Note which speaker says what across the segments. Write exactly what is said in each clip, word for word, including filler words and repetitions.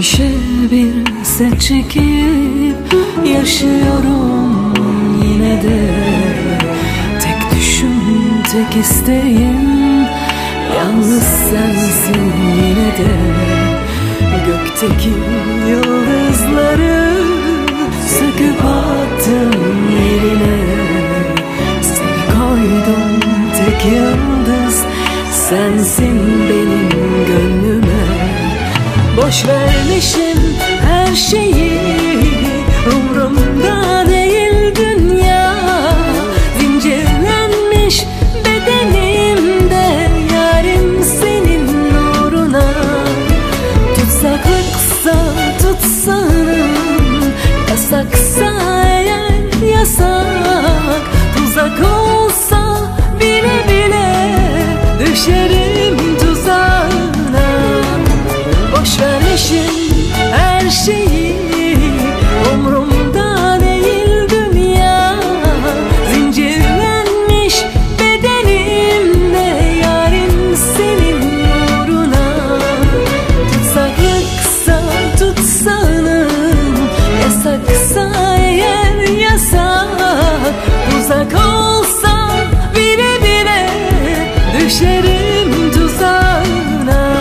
Speaker 1: Geçmişe bir set çekip yaşıyorum yine de. Tek düşüm, tek isteğim yalnız sensin yine de. Gökteki yıldızları söküp attım yerine. Seni koydum tek yıldız, sensin benim gönlüme. Boş vermişim her şeyi, umrumda değil dünya. Zincirlenmiş bedenimde yarim senin nuruna. Tutsaklıksa tutsanım, yasaksa eğer yasak. Tuzak olsa bile bile düşerim tuzağına. Boş vermişim her şeyi, umrumda değil dünya. Zincirlenmiş bedenimde yarim senin nuruna. Tutsaklıksa tutsanım, yasaksa eğer yasak. Uzak olsa bile bile düşerim tuzağına.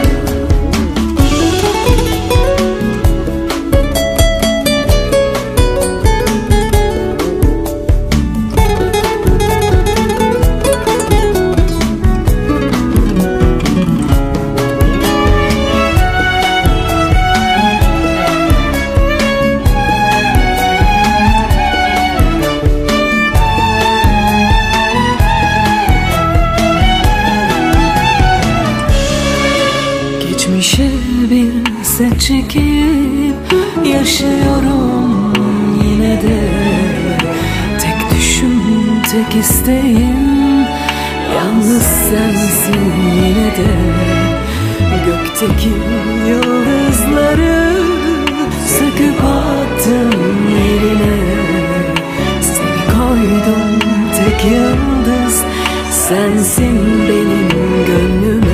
Speaker 1: Geçmişe bir set çekip yaşıyorum yine de. Tek düşüm, tek isteğim yalnız sensin yine de. Gökteki yıldızları söküp attım yerine. Seni koydum tek yıldız, sensin benim gönlüme.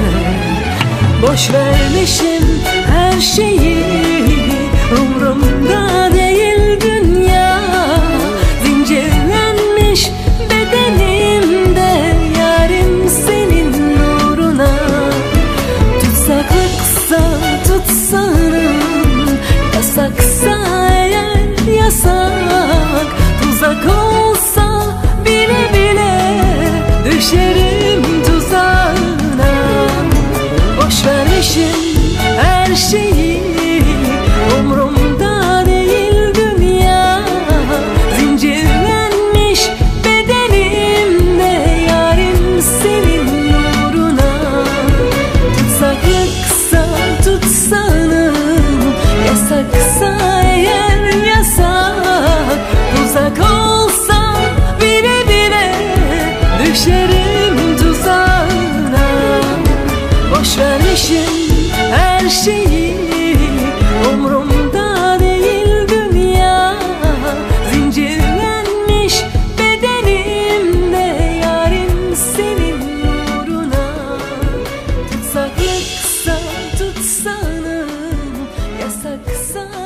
Speaker 1: Boş vermişim her şeyi, umrumda değil dünya. Zincirlenmiş bedenimde yarim senin nuruna. Tutsaklıksa tutsanım, yasaksa eğer yasak. Tuzak olsa bile bile düşerim tuzağına. Boş vermişim her şeyi, umrumda değil dünya. Zincirlenmiş bedenimde yarim senin nuruna. Tutsaklıksa tutsanım, yasaksa eğer yasak. Uzak olsa bile bile düşerim tuzağına. Boş vermişim her şeyi, umrumda değil dünya. Zincirlenmiş bedenimde yarim senin nuruna. Tutsaklıksa tutsanım, yasaksa